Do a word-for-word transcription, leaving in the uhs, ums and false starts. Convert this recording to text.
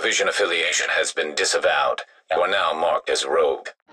Division affiliation has been disavowed. You are now marked as rogue.